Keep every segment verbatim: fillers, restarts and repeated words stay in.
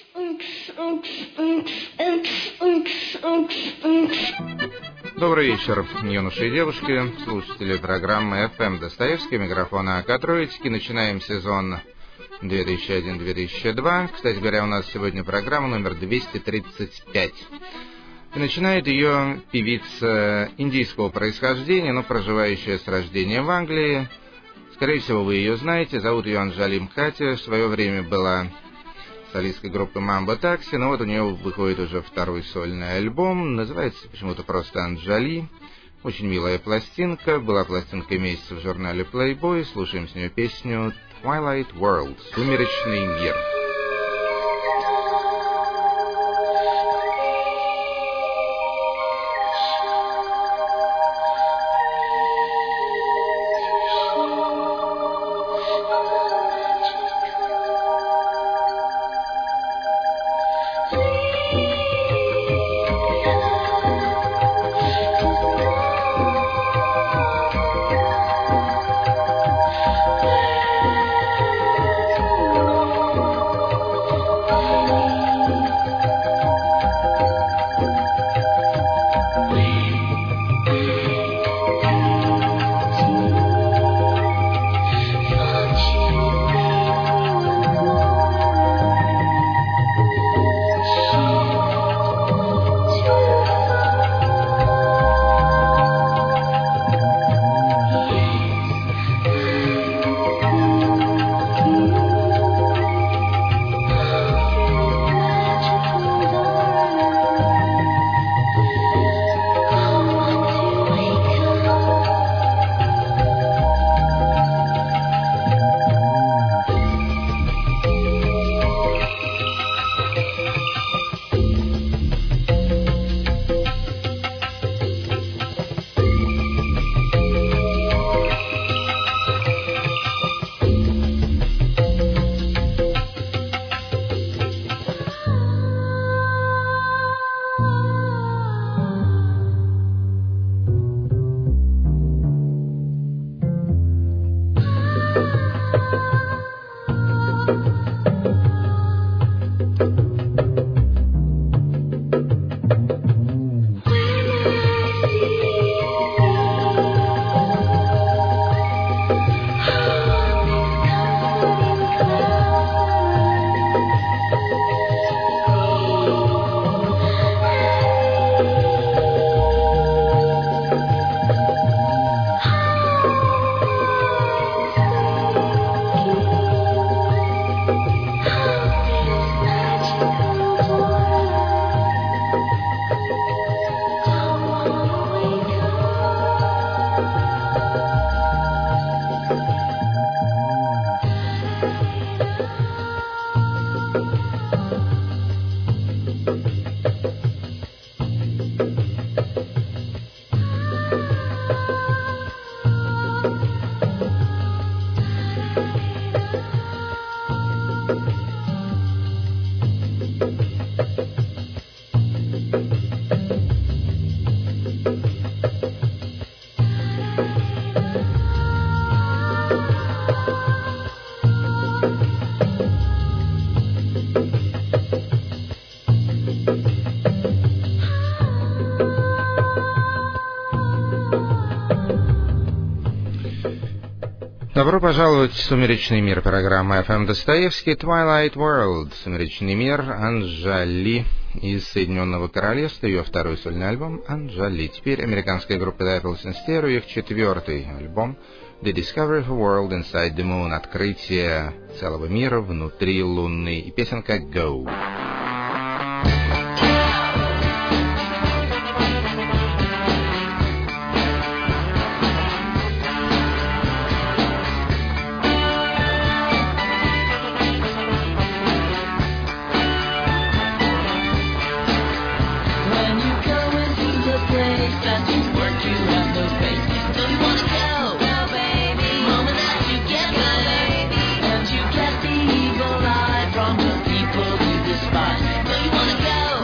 Добрый вечер, юноши и девушки, слушатели программы эф эм Достоевский, микрофона АК Троицкий. Начинаем сезон две тысячи один - две тысячи два. Кстати говоря, у нас сегодня программа номер двести тридцать пять. И начинает ее певица индийского происхождения, но проживающая с рождения в Англии. Скорее всего, вы ее знаете. Зовут ее Анджали Мхати. В свое время была солисткой группы Mambo Taxi, но вот у нее выходит уже второй сольный альбом. Называется почему-то просто Анджали. Очень милая пластинка. Была пластинкой месяца в журнале Playboy. Слушаем с нее песню Twilight World. Сумеречный мир. Добро пожаловать в «Сумеречный мир», программа эф эм Достоевский, Twilight World, «Сумеречный мир», Анджали из Соединенного Королевства, ее второй сольный альбом «Анджали». Теперь американская группа The Apples and Stereo, их четвертый альбом The Discovery of a World Inside the Moon, открытие целого мира внутри Луны, и песенка «Go». Evil eye from the people you despise. So you wanna go?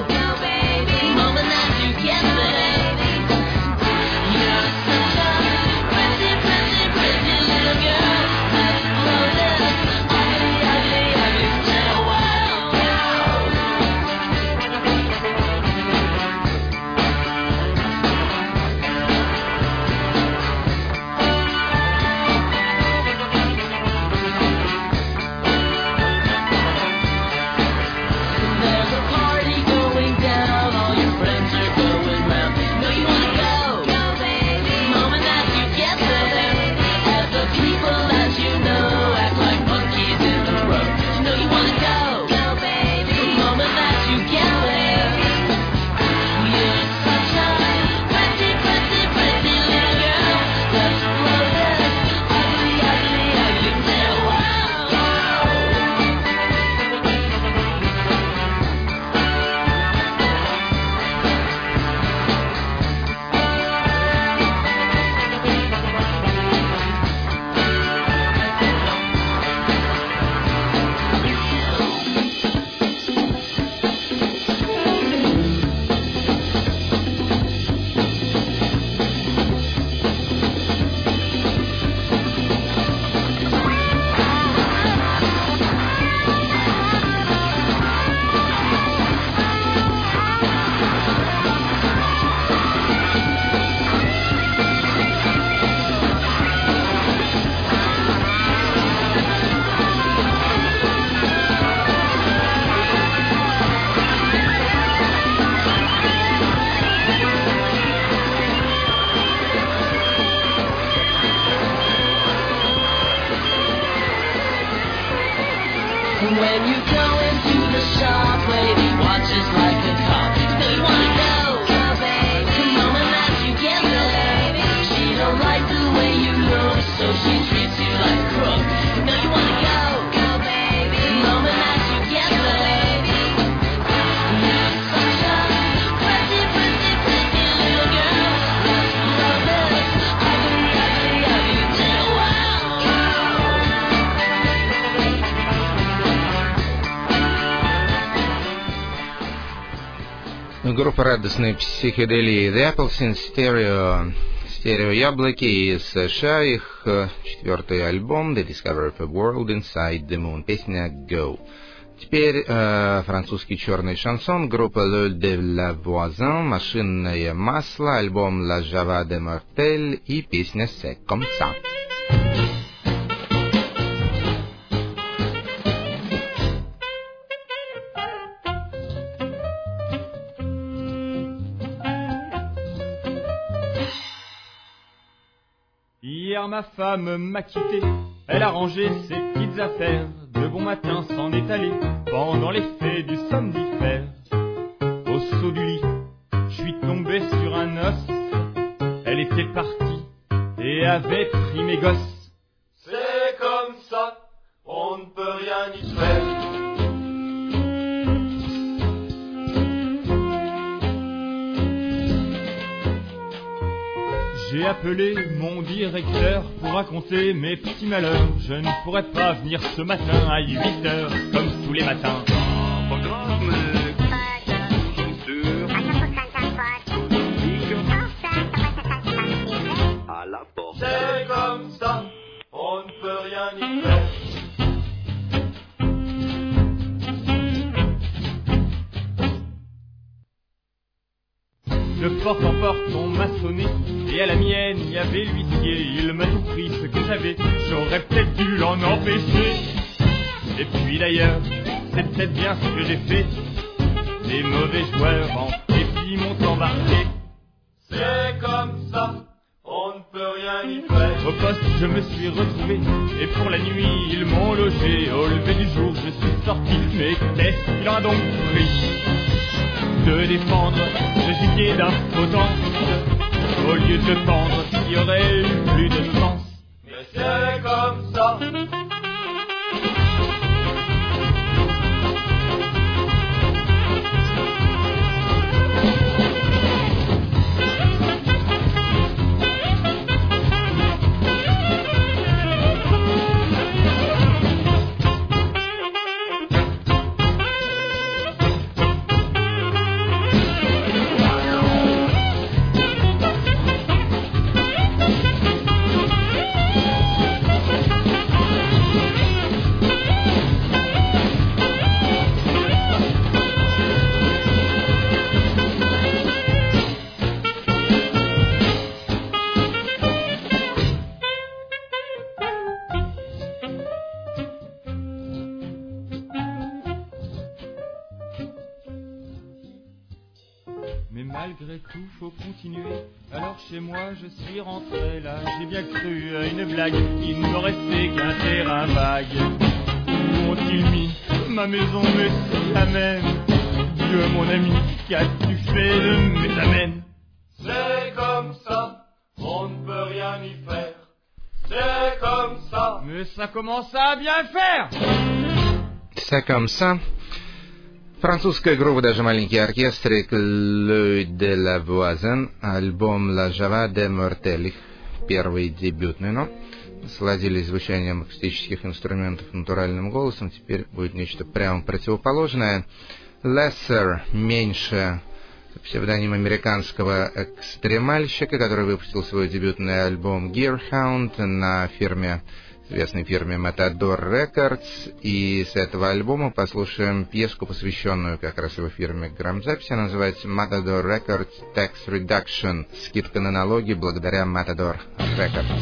Группа радостной психоделии The Apples in Stereo, стерео-яблоки из США, их четвертый альбом The Discovery of a World Inside the Moon, песня Go. Теперь э, французский черный шансон, группа Le de la Voisin, машинное масло, альбом La Java de Mortel и песня C'est comme ça. Hier ma femme m'a quitté, elle a rangé ses petites affaires, de bon matin s'en est allée, pendant l'effet du somnifère. Au saut du lit, je suis tombé sur un os, elle était partie et avait pris mes gosses. C'est comme ça, on ne peut rien y faire. J'ai appelé mon directeur pour raconter mes petits malheurs. Je ne pourrais pas venir ce matin à huit heures, comme tous les matins. Pas grave, mais... Censure. À la porte. C'est comme ça, on ne peut rien y faire. De porte en porte, on m'a sonné, et à la mienne, il y avait l'huissier. Il m'a tout pris ce que j'avais, j'aurais peut-être dû l'en empêcher. Et puis d'ailleurs, c'est peut-être bien ce que j'ai fait. Les mauvais joueurs en dépit m'ont embarqué. C'est comme ça, on ne peut rien y faire. Au poste, je me suis retrouvé, et pour la nuit, ils m'ont logé. Au lever du jour, je suis sorti, mais qu'est-ce qu'il en a donc pris de défendre ce gibier d'impotence au lieu de pendre ce qui aurait eu plus de sens. Mais c'est comme ça. Malgré tout, faut continuer. Alors chez moi, je suis rentré là. J'ai bien cru à une blague. Il ne me restait qu'un terrain vague. Où ont-ils mis ma maison? Mais c'est la même. Dieu, mon ami, qu'as-tu fait de mes amènes? C'est comme ça, on ne peut rien y faire. C'est comme ça. Mais ça commence à bien faire. C'est comme ça. Французская группа, даже маленький оркестрик Le de la Voisin, альбом La Java de Mortel, их первый дебютный, но сладились звучанием акустических инструментов натуральным голосом, теперь будет нечто прямо противоположное. Lesser, меньше, псевдоним американского экстремальщика, который выпустил свой дебютный альбом Gearhound на фирме известной фирме Matador Records, и с этого альбома послушаем пьеску, посвященную как раз его фирме грамзаписи. Она называется Matador Records Tax Reduction, скидка на налоги благодаря Matador Records.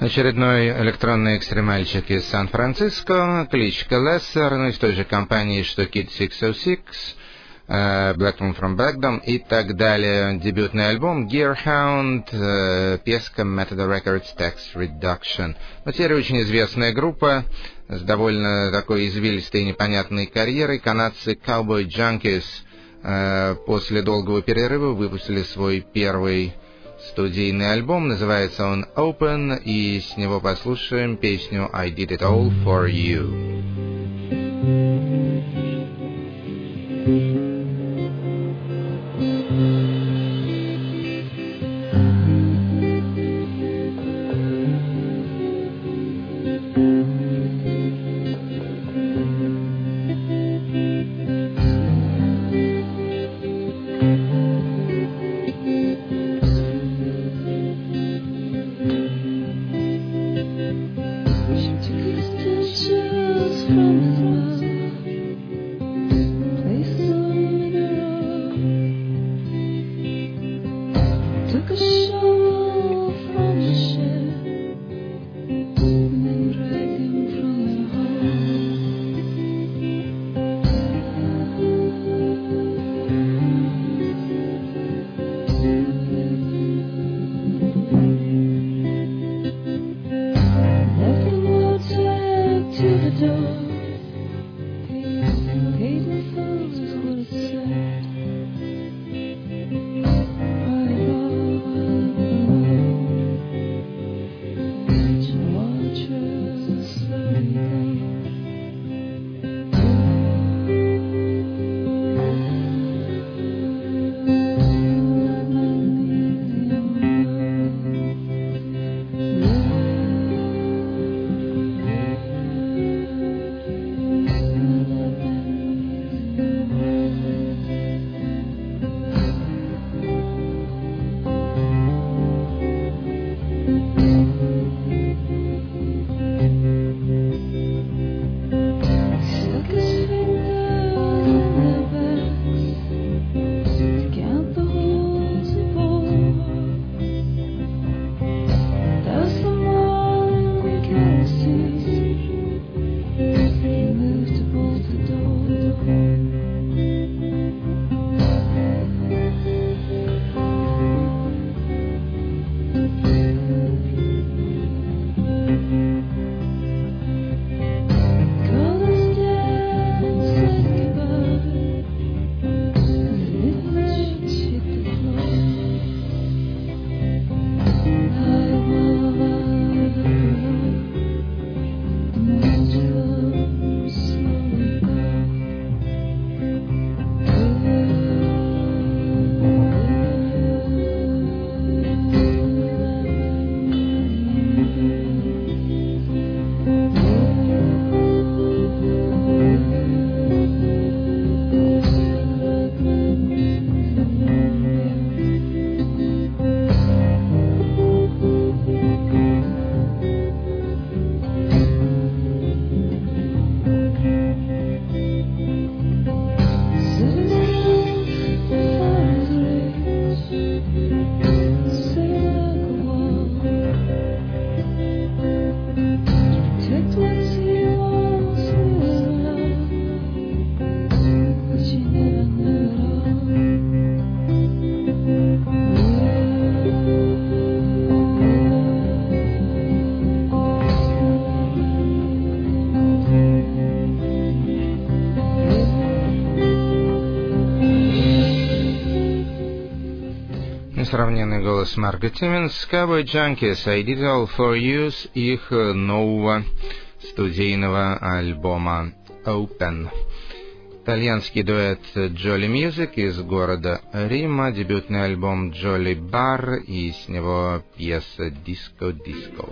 Очередной электронный экстремальчик из Сан-Франциско, кличка Лессер, ну из той же компании, что Kid шесть ноль шесть, uh, Black Moon from Baghdad и так далее. Дебютный альбом Gearhound, uh, песка Metador Records Tax Reduction. Но теперь очень известная группа с довольно такой извилистой и непонятной карьерой. Канадцы Cowboy Junkies uh, после долгого перерыва выпустили свой первый студийный альбом, называется он Open, и с него послушаем песню I Did It All For You. Несравненный голос Марго Тимминс, Cowboy Junkies, I Did It All For You, с их нового студийного альбома Open. Итальянский дуэт Jolly Music из города Рима, дебютный альбом Jolly Bar, и с него пьеса Disco Disco.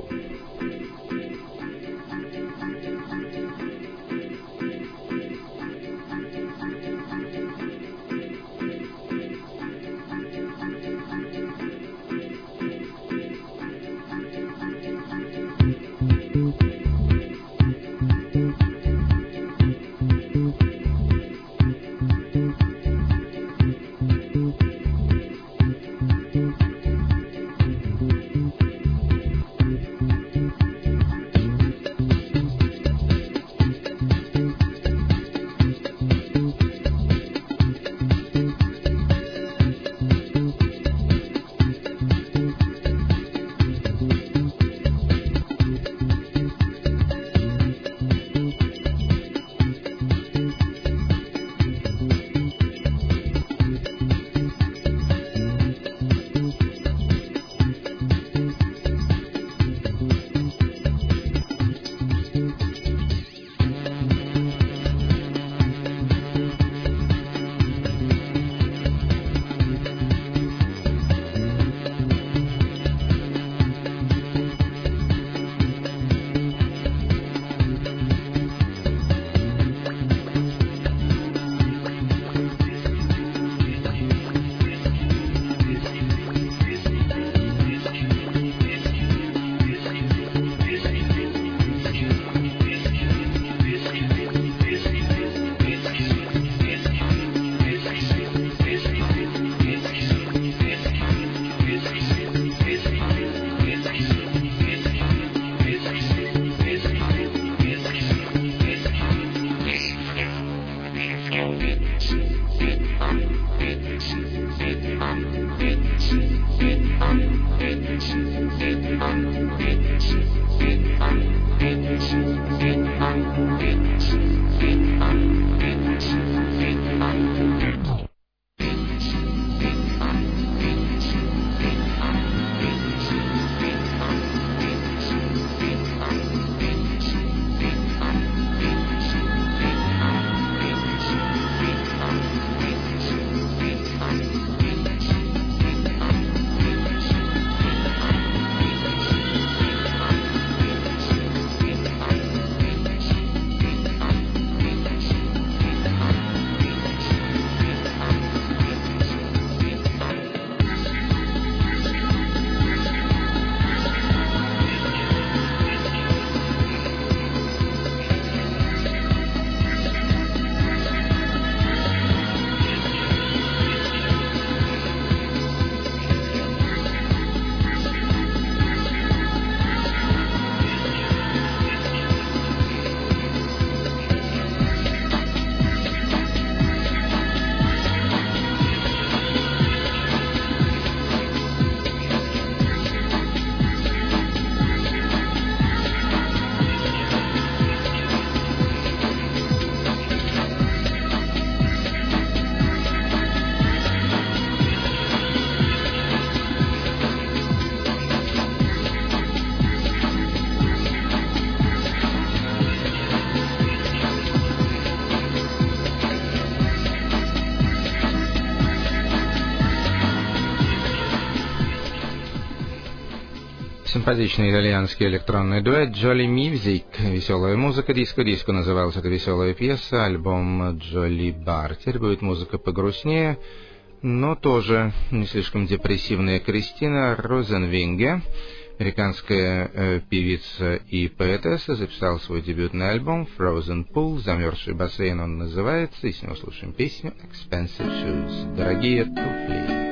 Симпатичный итальянский электронный дуэт Jolly Music. Веселая музыка, диско-диско называлась эта веселая пьеса, альбом Jolly Bar. Теперь будет музыка погрустнее, но тоже не слишком депрессивная. Кристина Розенвинге, американская э, певица и поэтесса, записала свой дебютный альбом Frozen Pool, замерзший бассейн он называется, и с него слушаем песню Expensive Shoes, дорогие туфли.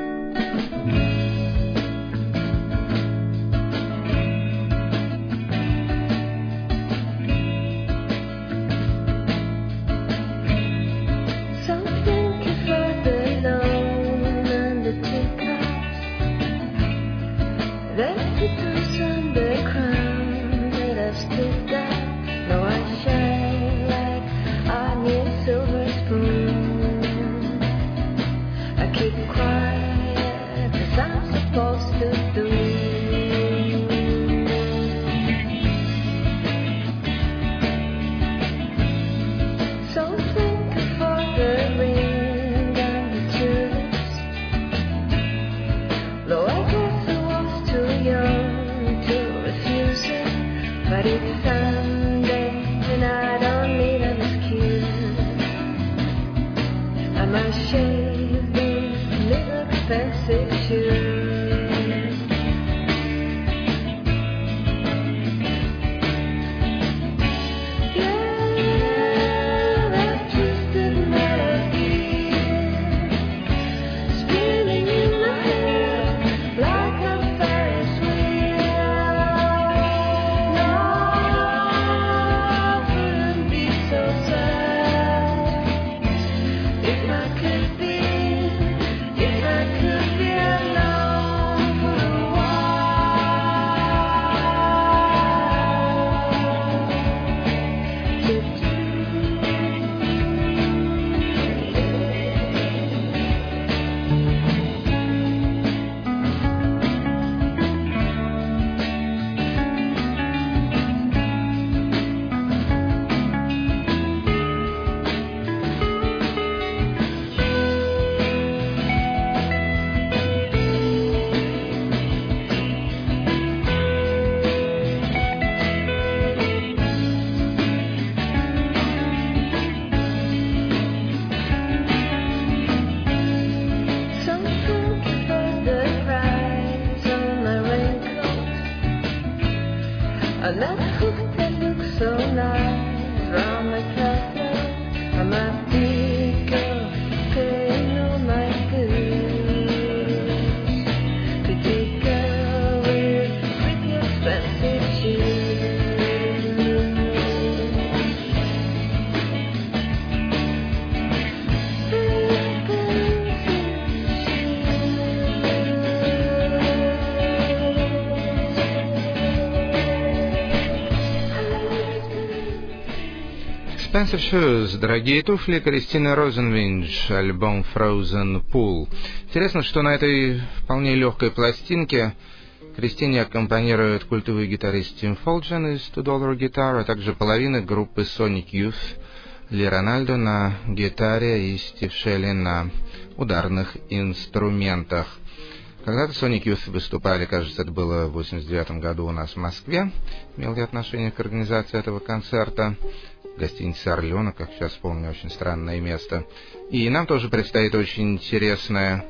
Expensive Shoes, дорогие туфли, Кристина Розенвиндж, альбом Frozen Pool. Интересно, что на этой вполне легкой пластинке Кристине аккомпанирует культовый гитарист Тим Фолджен из Two Dollar Guitar, а также половина группы Sonic Youth, Ли Рональдо на гитаре и Стив Шелли на ударных инструментах. Когда-то Sonic Youth выступали, кажется, это было в восемьдесят девятом году у нас в Москве, имел ли отношение к организации этого концерта. Гостиница «Орленок», как сейчас помню, очень странное место. И нам тоже предстоит очень интересная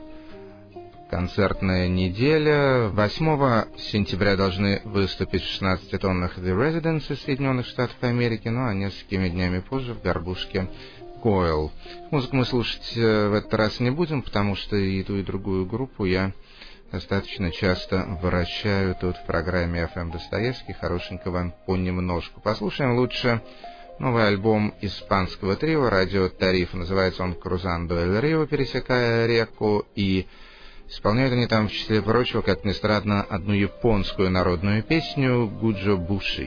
концертная неделя. восьмого сентября должны выступить в шестнадцати тоннах The Residents из Соединенных Штатов Америки, ну а несколькими днями позже в горбушке Coil. Музыку мы слушать в этот раз не будем, потому что и ту, и другую группу я достаточно часто вращаю тут в программе эф эм Достоевский, хорошенького понемножку. Послушаем лучше новый альбом испанского трио «Радио Тариф». Называется он «Крузандо эль Рио», пересекая реку, и исполняют они там, в числе прочего, как ни странно, одну японскую народную песню «Гуджо Буши».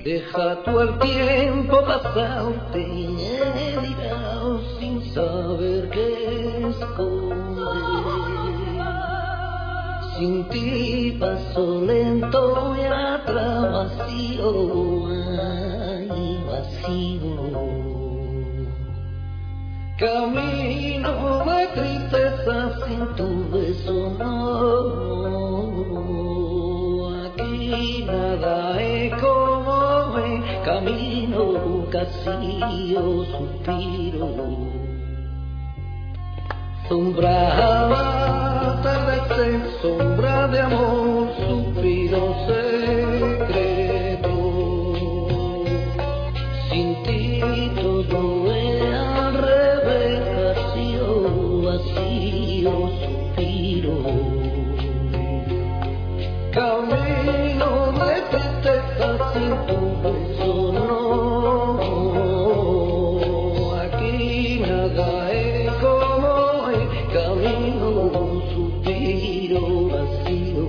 Sin ti paso lento y atrás vacío, ay, vacío. Camino de tristeza sin tu beso, no. Aquí nada casi o suspiro. Sombra atardecer, sombra de amor, suspiro secreto. Sin ti todo es al revés, vacío, vacío, suspiro. Camino de tristeza sin tu beso, no. Aquí nada es como es, camino, suspiro, vacío.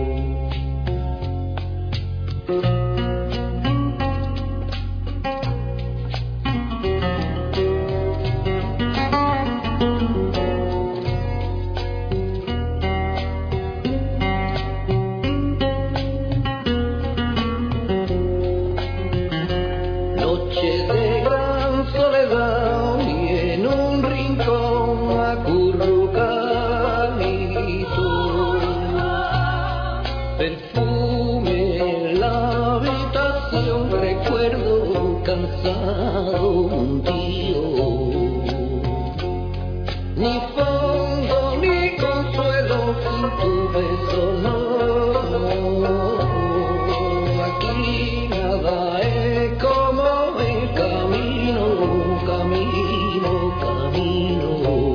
Cansado, hundido, ni fondo ni consuelo sin tu beso, no. Aquí nada es como el camino, camino, camino.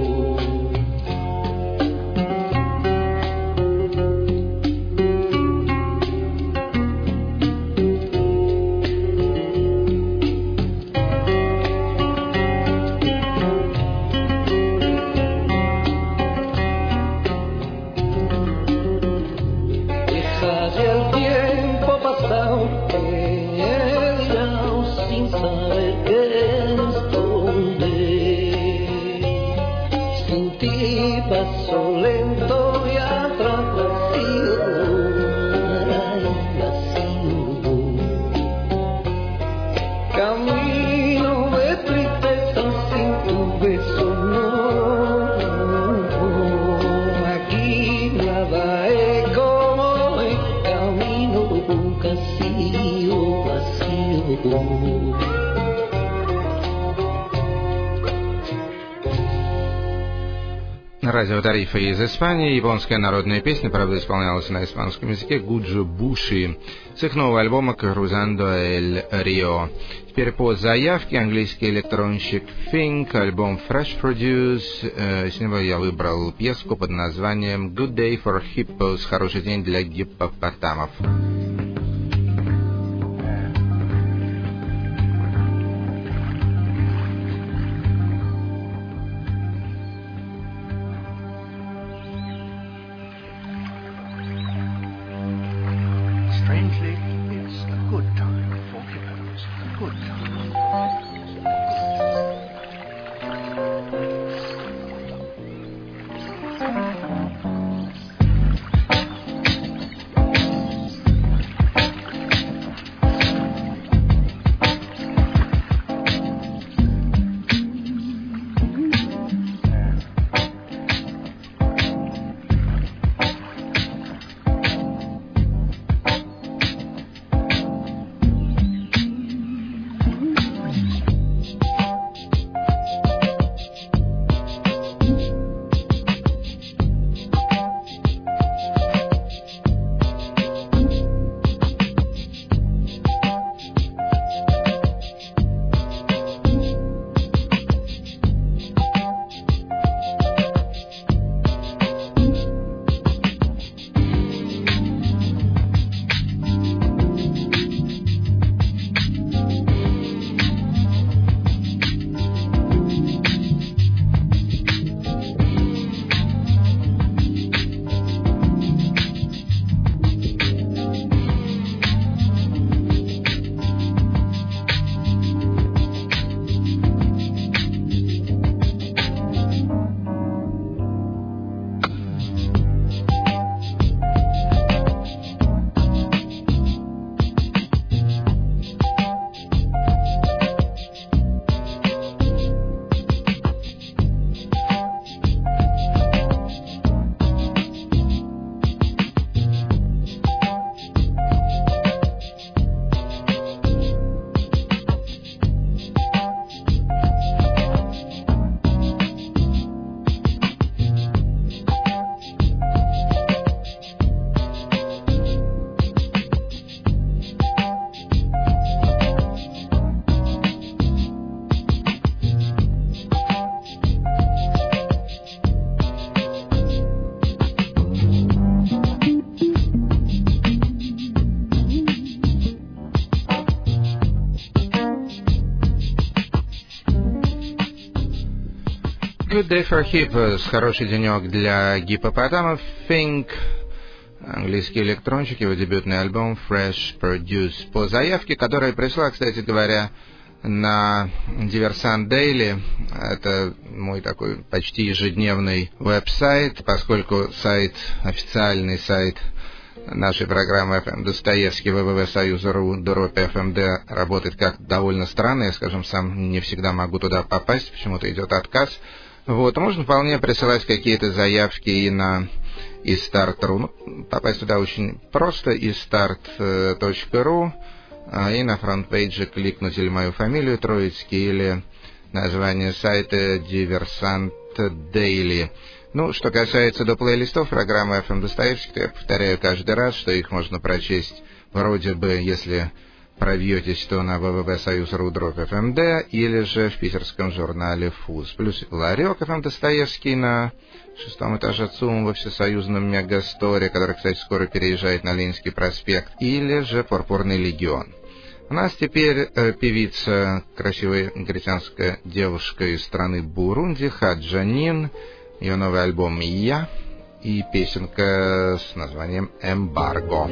Paso lento y atrás vacío, vacío. Camino de tristeza sin tu beso, no. Aquí nada es como es, camino vacío, vacío. Радио Тарифа из Испании. Японская народная песня, правда, исполнялась на испанском языке. Гуджо Буши с их нового альбома «Cruzando el Rio». Теперь по заявке английский электронщик Fink, альбом Fresh Produce. С него я выбрал пьеску под названием «Good Day for Hippos». Хороший день для гиппопотамов. Strangely, it's a good time for hippos. A good time. day for hip. Хороший денек для гипопотамов. Think. Английские электронщики, его дебютный альбом Fresh Produce. По заявке, которая пришла, кстати говоря, на Диверсант Дейли. Это мой такой почти ежедневный веб-сайт, поскольку сайт, официальный сайт нашей программы эф эм Достоевский вэ вэ вэ Союза.ру дробь эф эм дэ работает как довольно странно. Я, скажем, сам не всегда могу туда попасть, почему-то идет отказ. Вот, можно вполне присылать какие-то заявки и на iStart.ru. Ну, попасть туда очень просто, iStart точка ру, и на фронт-пейдже кликнуть или мою фамилию Троицкий, или название сайта Диверсант Дейли. Ну, что касается до плейлистов программы эф эм Достоевский, то я повторяю каждый раз, что их можно прочесть вроде бы, если пробьетесь, то на вэ вэ вэ Союз.ру дробь эф эм дэ, или же в питерском журнале ФУЗ. Плюс ларек эф эм Достоевский на шестом этаже ЦУМ во всесоюзном мегасторе, который, кстати, скоро переезжает на Ленинский проспект, или же Пурпурный легион. У нас теперь э, певица, красивая негритянская девушка из страны Бурунди, Хаджанин, ее новый альбом «Я» и песенка с названием «Эмбарго».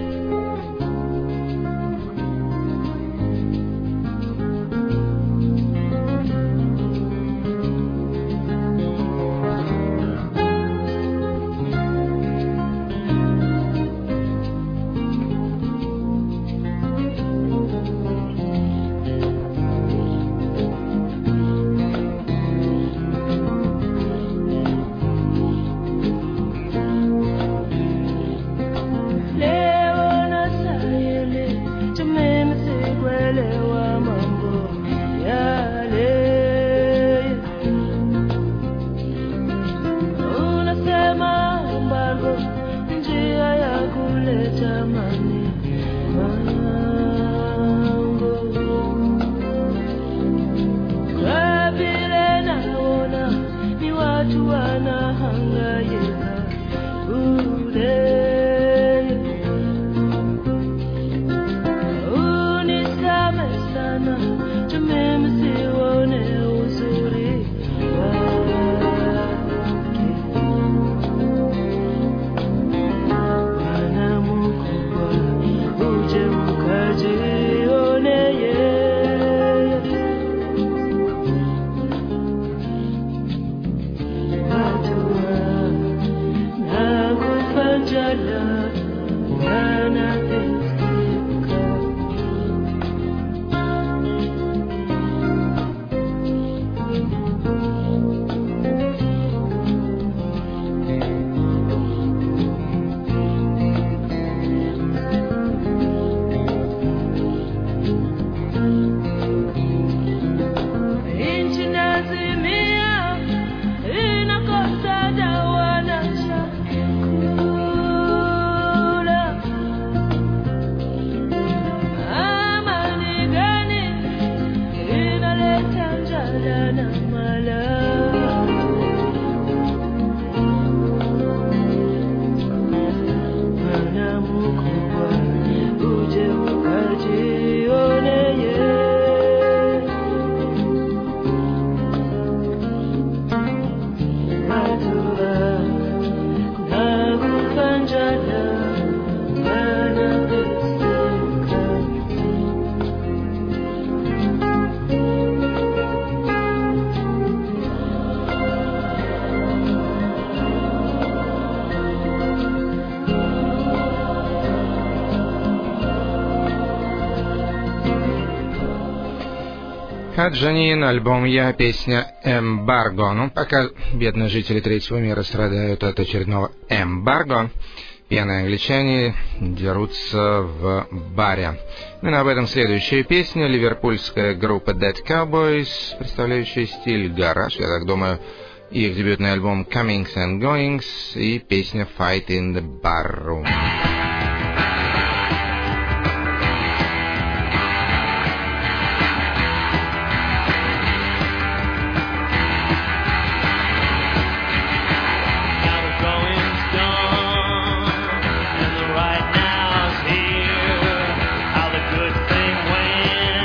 Хаджанин, альбом «Я», песня «Эмбарго». Ну, пока бедные жители третьего мира страдают от очередного эмбарго, пьяные англичане дерутся в баре. Ну, об этом следующая песня. Ливерпульская группа Dead Cowboys, представляющая стиль гараж, я так думаю, их дебютный альбом «Comings and Goings» и песня «Fight in the Bar Room».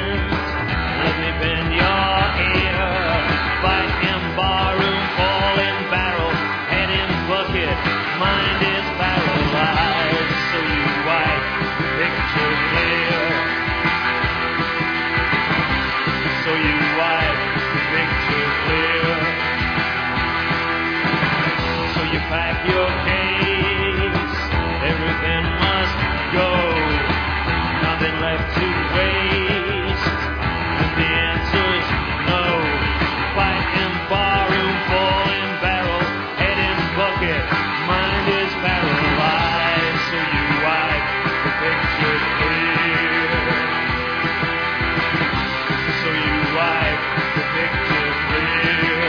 Falling bucket. Mind is paralyzed, so you wipe the picture clear. So you wipe the picture clear. So you pack your case, everything must go, nothing left to waste, and the answer's no. Fight in barroom, fall in barrel, head in bucket, mind is paralyzed, so you wipe the picture clear. So you wipe the picture clear.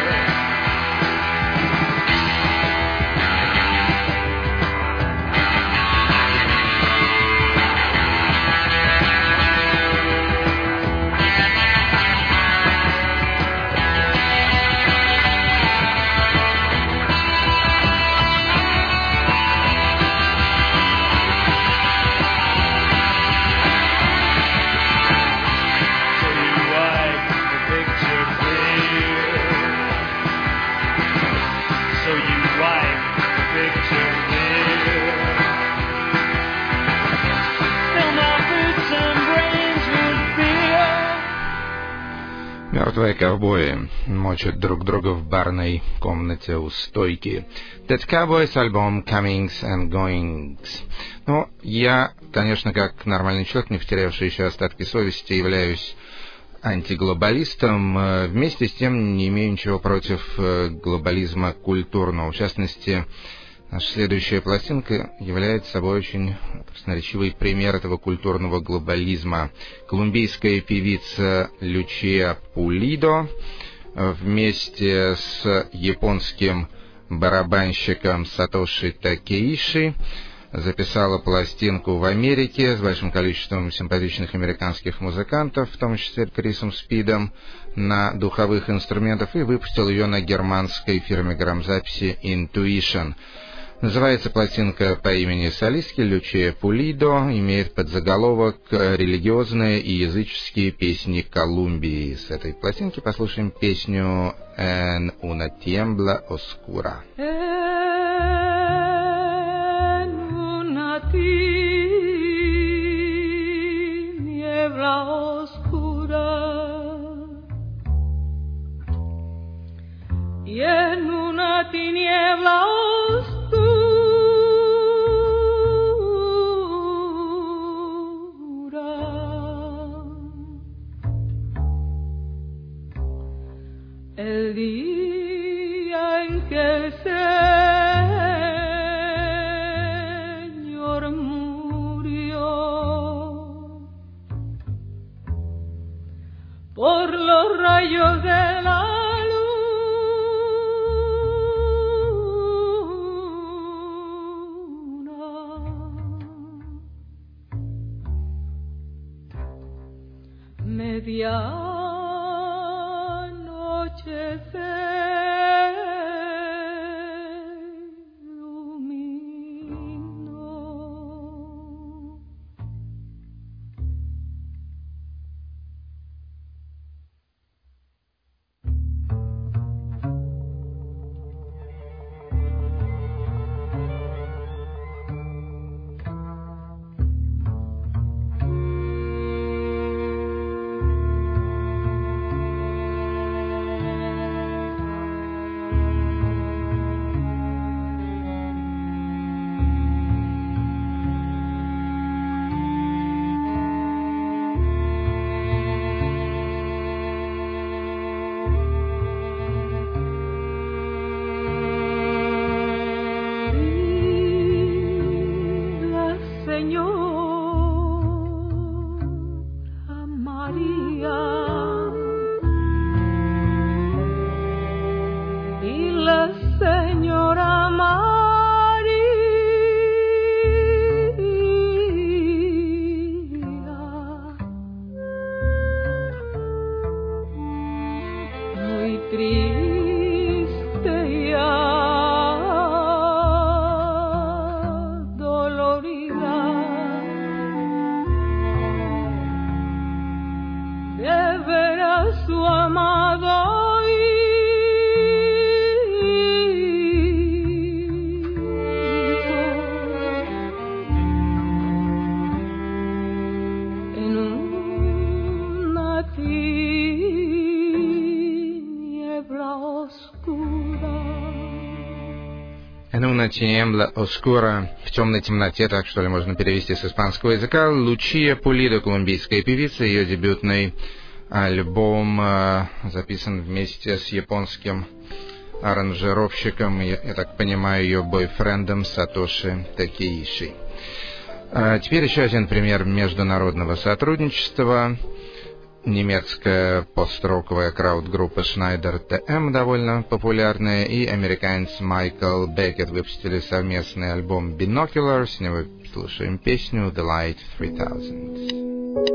Мертвые ковбои мочат друг друга в барной комнате у стойки. Dead Cowboys, альбом Comings and Goings. Ну, я, конечно, как нормальный человек, не потерявший еще остатки совести, являюсь антиглобалистом. Вместе с тем не имею ничего против глобализма культурного. В частности, наша следующая пластинка является собой очень красноречивый пример этого культурного глобализма. Колумбийская певица Лючия Пулидо вместе с японским барабанщиком Сатоши Такеиши записала пластинку в Америке с большим количеством симпатичных американских музыкантов, в том числе Крисом Спидом, на духовых инструментах, и выпустил ее на германской фирме грамзаписи Intuition. Называется пластинка по имени солистки Лючия Пулидо, имеет подзаголовок «Религиозные и языческие песни Колумбии». С этой пластинки послушаем песню «En una tiembla oscura». En una tiniebla oscura y en una tiniebla oscura el día en que el Señor murió por los rayos de la medianoche se iluminó. una tiniebla oscura, в темной темноте, так что ли можно перевести с испанского языка. Лучия Пулидо, колумбийская певица, ее дебютный альбом записан вместе с японским аранжировщиком, я, я так понимаю, ее бойфрендом Сатоши Такеиши. А теперь еще один пример международного сотрудничества. Немецкая пост-роковая крауд-группа Schneider тэ эм, довольно популярная, и американец Майкл Беккет выпустили совместный альбом Binocular. С него слушаем песню The Light three thousand.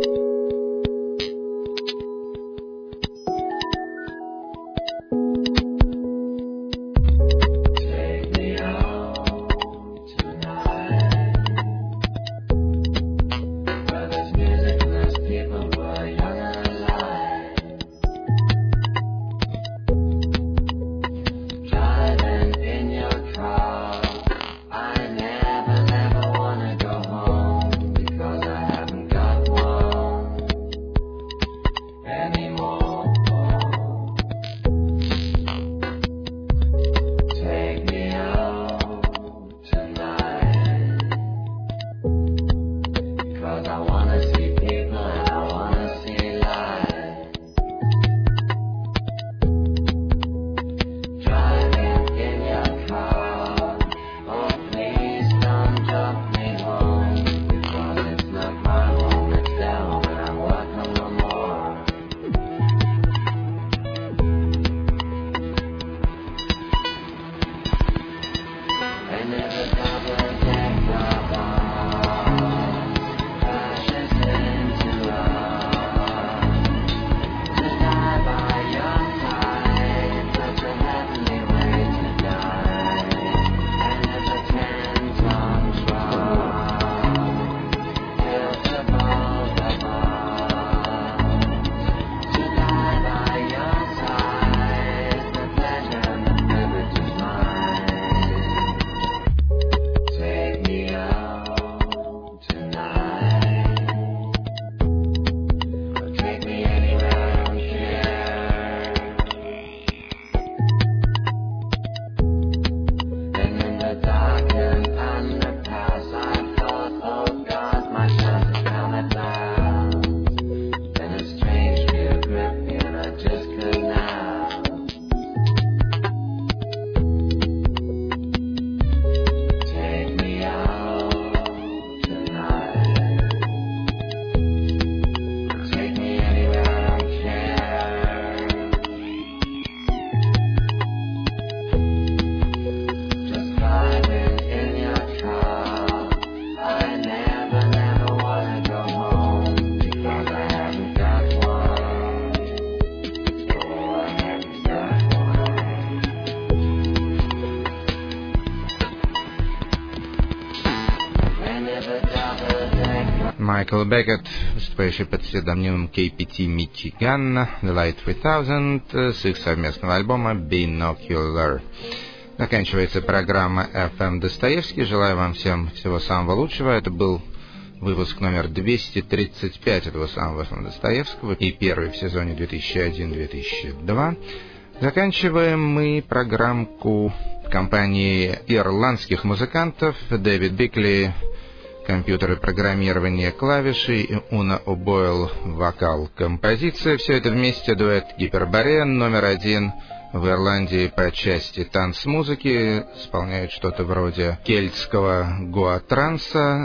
Майкл Беккет, выступающий под псевдонимом кей пи ти Michigan, The Light three thousand, с их совместного альбома Binocular. Заканчивается программа эф эм Достоевский. Желаю вам всем всего самого лучшего. Это был выпуск номер двести тридцать пять этого самого эф эм Достоевского и первый в сезоне две тысячи один — две тысячи два. Заканчиваем мы программку компании ирландских музыкантов Дэвид Бикли, компьютеры, программирование, клавиши, и Уна О'Бойл, вокал, композиция. Все это вместе дуэт Гиперборея, номер один в Ирландии по части танц-музыки. Исполняют что-то вроде кельтского гоа-транса.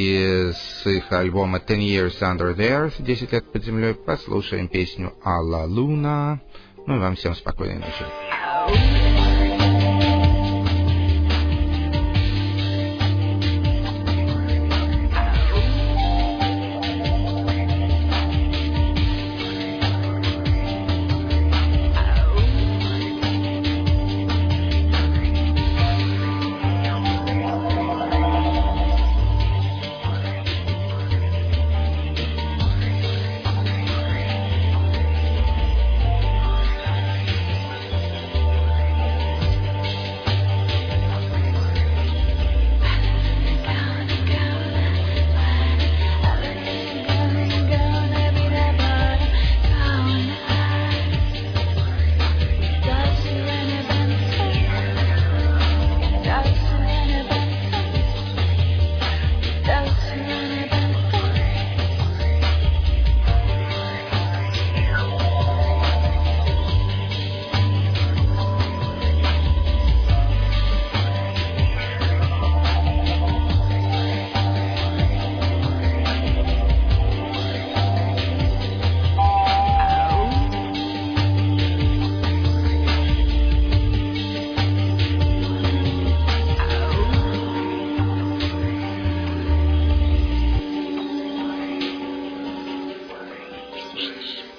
И с их альбома Ten Years Under the Earth, десять лет под землей, послушаем песню «Alla Luna». Ну и вам всем спокойной ночи. Peace.